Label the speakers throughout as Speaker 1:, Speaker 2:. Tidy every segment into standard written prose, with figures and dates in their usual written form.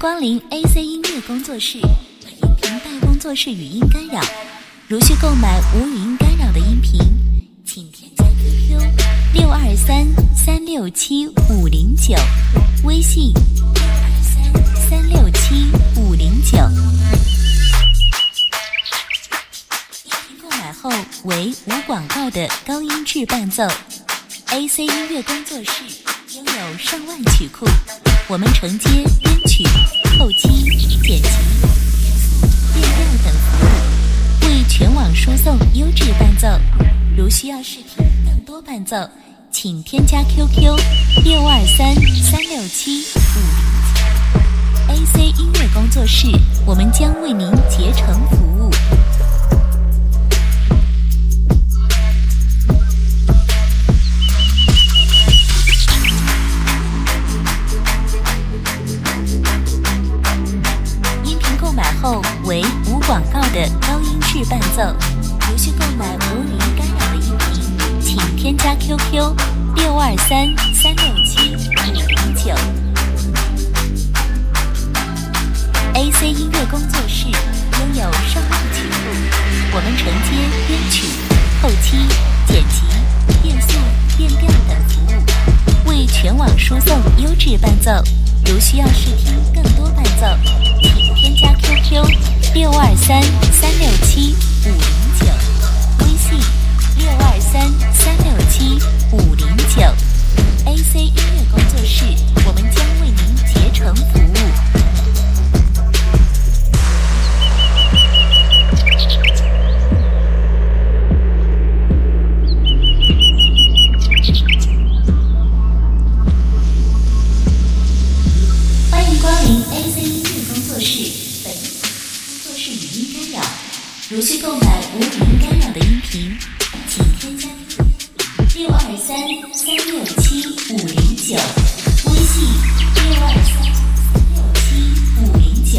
Speaker 1: 光临 AC 音乐工作室，本音频带工作室语音干扰，如需购买无语音干扰的音频，请添加 QQ 623-367-509，微信623-367-509。音频购买后为无广告的高音质伴奏。AC 音乐工作室拥有上万曲库，我们承接编曲、后期、剪辑、变调等服务，为全网输送优质伴奏。如需要试听更多伴奏，请添加 QQ 623-367-509。AC 音乐工作室，我们将为您竭诚服务。后为无广告的高音质伴奏，如需购买无语音干扰的音频，请添加 QQ 623-367-509。AC 音乐工作室拥有上万曲库，我们承接编曲、后期、剪辑、变速、变调等服务，为全网输送优质伴奏。如需要试听更多伴奏，请添加 QQ 623-367-509，微信623-367-509。AC 音乐工作室，我们将为您竭诚服务。如需购买无语音干扰的音频，请添加623-367-509，微信623-367-509。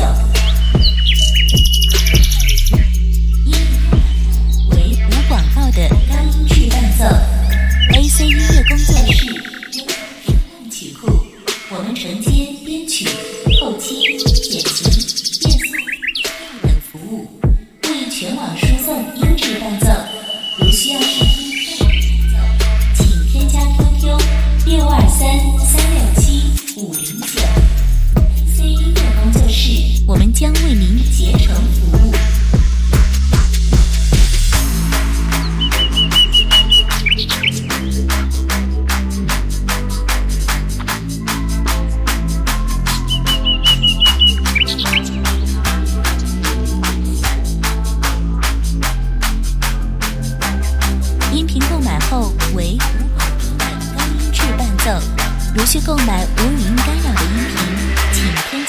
Speaker 1: 音频为无广告的高音质伴奏。AC 音乐工作室拥有上万曲库，我们承接编曲、后期、剪辑、变速、等服务，全网输送优质伴奏。如需要试听更多伴奏，请添加 QQ 623-367-509。AC 音乐工作室，我们将为您竭诚服务。后为无广告的高音质伴奏，如需购买无语音干扰的音频，请添加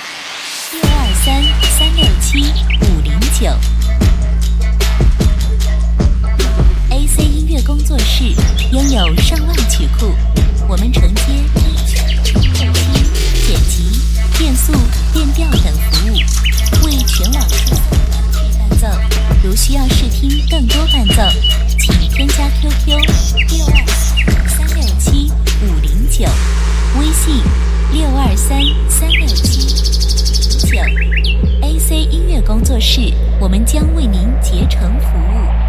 Speaker 1: 623-367-509。AC 音乐工作室拥有上万曲库，我们承接编曲、后期、剪辑、变速、变调等服务，为全网输送优质伴奏。如需要试听更多伴奏，请添加 QQ 623-367-509，微信623-367-509。AC 音乐工作室，我们将为您竭诚服务。